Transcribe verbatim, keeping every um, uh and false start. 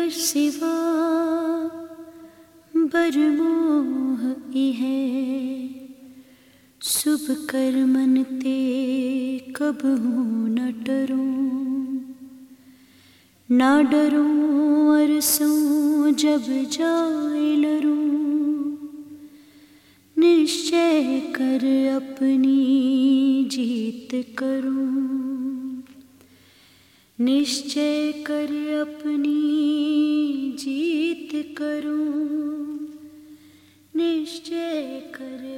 सिवा बरमोह इहे शुभ कर्मन ते कबहू न डरूं ना डरूं अरसूं जब जाए लरूं निश्चय कर अपनी जीत करूं निश्चय कर अपनी जीत करूं निश्चय कर